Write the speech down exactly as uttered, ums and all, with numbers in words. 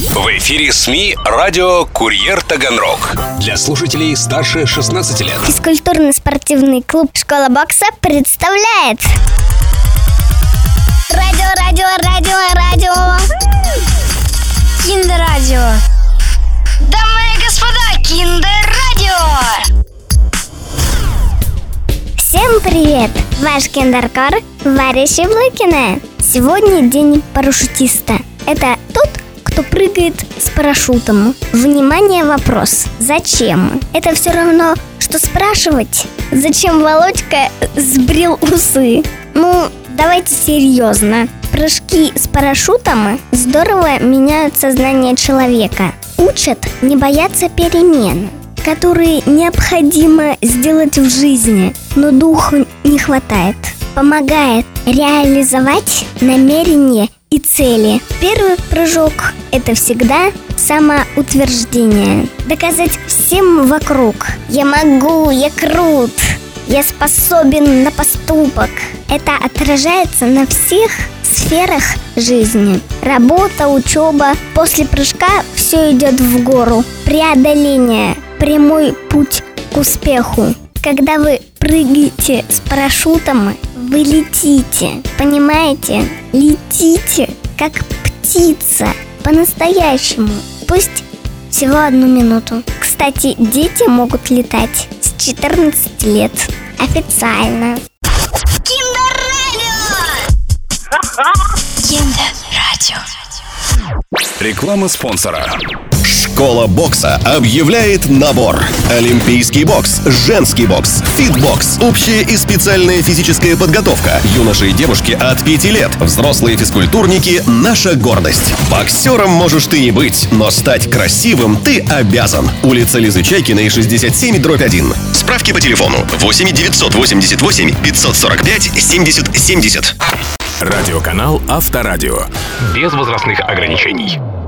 В эфире СМИ радио «Курьер Таганрог». Для слушателей старше шестнадцати лет. Физкультурно-спортивный клуб «Школа бокса» представляет Радио, радио, радио, радио Киндер-радио. Дамы и господа, Киндер-радио. Всем привет! Ваш киндер-кор Варя Щеблыкина. Сегодня день парашютиста. Это тот, кто прыгает с парашютом. Внимание, вопрос. Зачем? Это все равно, что спрашивать, зачем Володька сбрил усы. Ну, давайте серьезно. Прыжки с парашютом здорово меняют сознание человека. Учат не бояться перемен, которые необходимо сделать в жизни, но духу не хватает. Помогает реализовать намерения и цели. Первый прыжок – это всегда самоутверждение. Доказать всем вокруг: я могу, я крут, я способен на поступок. Это отражается на всех сферах жизни. Работа, учеба. После прыжка все идет в гору. Преодоление – прямой путь к успеху. Когда вы прыгаете с парашютом, вы летите, понимаете? Летите, как птица, по-настоящему. Пусть всего одну минуту. Кстати, дети могут летать с четырнадцати лет. Официально. Киндер-радио! Киндер-радио. Реклама спонсора. Школа бокса объявляет набор. Олимпийский бокс, женский бокс, фитбокс, общая и специальная физическая подготовка. Юноши и девушки от пяти лет. Взрослые физкультурники – наша гордость. Боксером можешь ты не быть, но стать красивым ты обязан. Улица Лизы Чайкиной, шестьдесят семь дробь один. Справки по телефону восемь девятьсот восемьдесят восемь пятьсот сорок пять семьдесят семьдесят. Радиоканал Авторадио. Без возрастных ограничений.